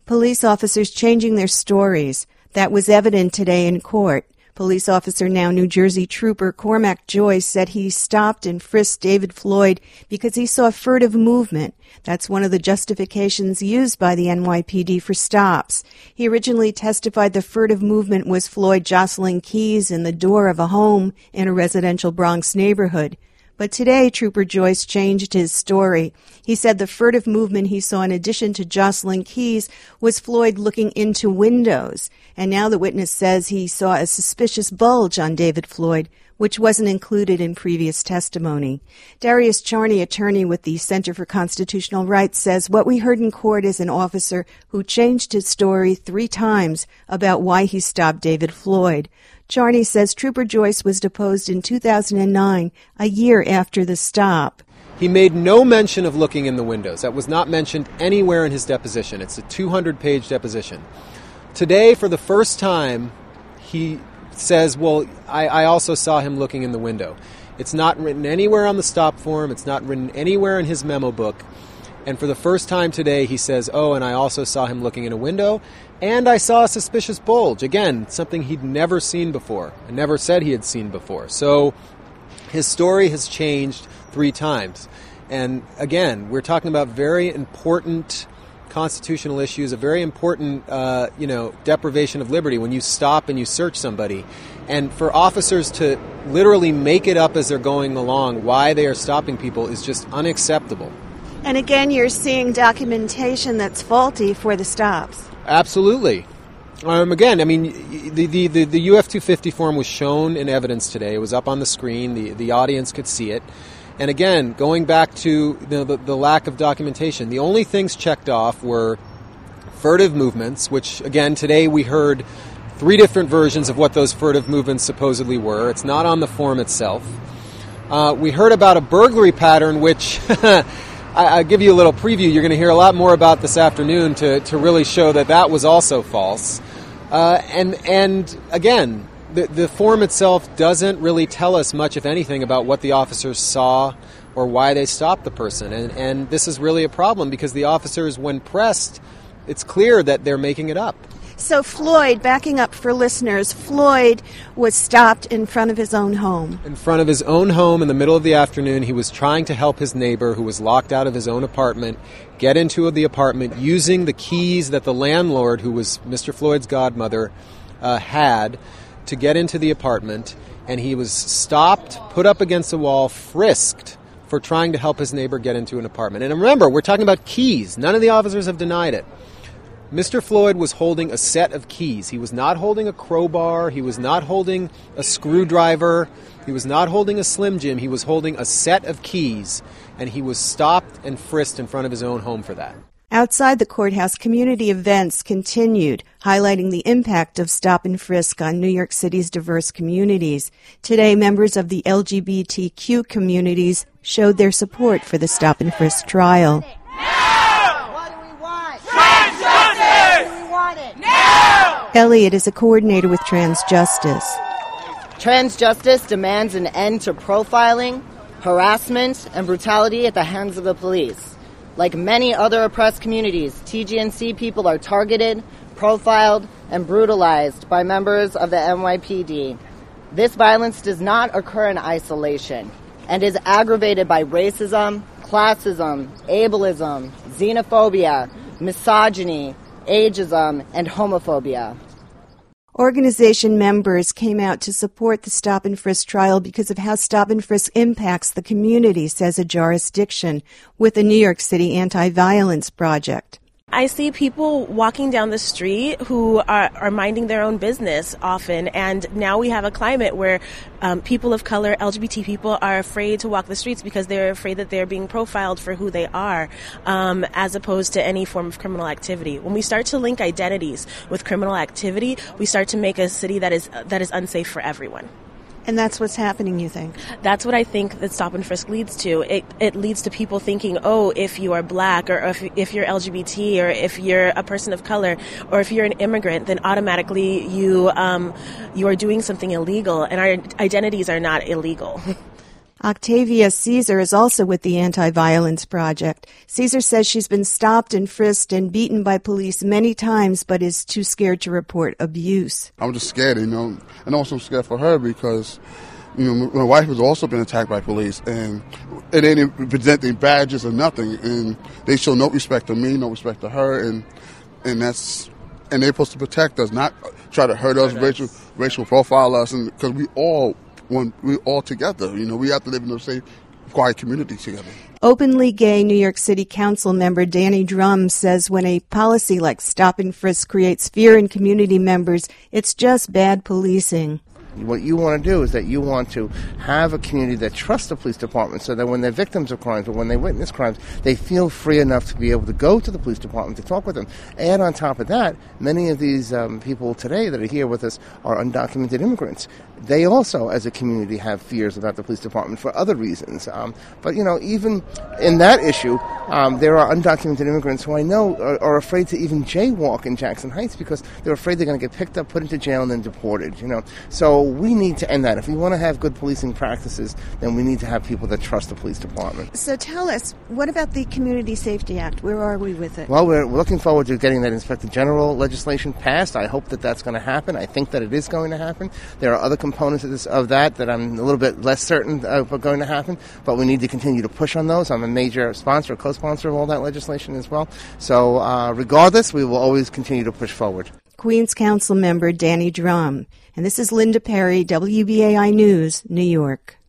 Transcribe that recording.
Police officers changing their stories. That was evident today in court. Police officer, now New Jersey trooper Cormac Joyce, said he stopped and frisked David Floyd because he saw furtive movement. That's one of the justifications used by the NYPD for stops. He originally testified the furtive movement was Floyd jostling keys in the door of a home in a residential Bronx neighborhood. But today, Trooper Joyce changed his story. He said the furtive movement he saw in addition to jostling keys was Floyd looking into windows. And now the witness says he saw a suspicious bulge on David Floyd, which wasn't included in previous testimony. Darius Charney, attorney with the Center for Constitutional Rights, says what we heard in court is an officer who changed his story 3 times about why he stopped David Floyd. Charney says Trooper Joyce was deposed in 2009, a year after the stop. He made no mention of looking in the windows. That was not mentioned anywhere in his deposition. It's a 200-page deposition. Today, for the first time, he says, well, I also saw him looking in the window. It's not written anywhere on the stop form. It's not written anywhere in his memo book. And for the first time today, he says, oh, and I also saw him looking in a window, and I saw a suspicious bulge. Again, something he'd never seen before, and never said he had seen before. So his story has changed 3 times. And again, we're talking about very important constitutional issues, a very important, deprivation of liberty when you stop and you search somebody. And for officers to literally make it up as they're going along why they are stopping people is just unacceptable. And again, you're seeing documentation that's faulty for the stops. Absolutely. Again, I mean, the UF-250 form was shown in evidence today. It was up on the screen. The audience could see it. And again, going back to the lack of documentation, the only things checked off were furtive movements, which, again, today we heard 3 different versions of what those furtive movements supposedly were. It's not on the form itself. We heard about a burglary pattern, which I'll give you a little preview. You're going to hear a lot more about this afternoon to really show that was also false. And again, the form itself doesn't really tell us much, if anything, about what the officers saw or why they stopped the person. And this is really a problem because the officers, when pressed, it's clear that they're making it up. So Floyd, backing up for listeners, Floyd was stopped in front of his own home. In front of his own home in the middle of the afternoon. He was trying to help his neighbor who was locked out of his own apartment get into the apartment using the keys that the landlord, who was Mr. Floyd's godmother, had to get into the apartment. And he was stopped, put up against the wall, frisked for trying to help his neighbor get into an apartment. And remember, we're talking about keys. None of the officers have denied it. Mr. Floyd was holding a set of keys. He was not holding a crowbar. He was not holding a screwdriver. He was not holding a Slim Jim. He was holding a set of keys, and he was stopped and frisked in front of his own home for that. Outside the courthouse, community events continued, highlighting the impact of stop and frisk on New York City's diverse communities. Today, members of the LGBTQ communities showed their support for the stop and frisk trial. Elliot is a coordinator with Trans Justice. Trans Justice demands an end to profiling, harassment, and brutality at the hands of the police. Like many other oppressed communities, TGNC people are targeted, profiled, and brutalized by members of the NYPD. This violence does not occur in isolation and is aggravated by racism, classism, ableism, xenophobia, misogyny, ageism, and homophobia. Organization members came out to support the stop and frisk trial because of how stop and frisk impacts the community, says a jurisdiction with the New York City Anti-Violence Project. I see people walking down the street who are minding their own business often, and now we have a climate where people of color, LGBT people, are afraid to walk the streets because they're afraid that they're being profiled for who they are, as opposed to any form of criminal activity. When we start to link identities with criminal activity, we start to make a city that is unsafe for everyone. And that's what's happening, you think? That's what I think that stop and frisk leads to. It leads to people thinking, oh, if you are black, or if you're LGBT, or if you're a person of color, or if you're an immigrant, then automatically you are doing something illegal, and our identities are not illegal. Octavia Caesar is also with the Anti-Violence Project. Caesar says she's been stopped and frisked and beaten by police many times, but is too scared to report abuse. I'm just scared, and also scared for her because, my wife has also been attacked by police, and they didn't present any badges or nothing, and they show no respect to me, no respect to her, and they're supposed to protect us, not try to hurt us, racial profile us, and because we're all together. We have to live in a safe, quiet community together. Openly gay New York City Council member Danny Drum says when a policy like stop and frisk creates fear in community members, it's just bad policing. What you want to do is that you want to have a community that trusts the police department so that when they're victims of crimes or when they witness crimes, they feel free enough to be able to go to the police department to talk with them. And on top of that, many of these people today that are here with us are undocumented immigrants. They also, as a community, have fears about the police department for other reasons. But even in that issue, there are undocumented immigrants who I know are afraid to even jaywalk in Jackson Heights because they're afraid they're going to get picked up, put into jail, and then deported. So we need to end that. If we want to have good policing practices, then we need to have people that trust the police department. So tell us, what about the Community Safety Act? Where are we with it? Well, we're looking forward to getting that Inspector General legislation passed. I hope that that's going to happen. I think that it is going to happen. There are other components of that I'm a little bit less certain of are going to happen, but we need to continue to push on those. I'm a major sponsor, co-sponsor of all that legislation as well. So regardless, we will always continue to push forward. Queens Council member Danny Drum. And this is Linda Perry, WBAI News, New York.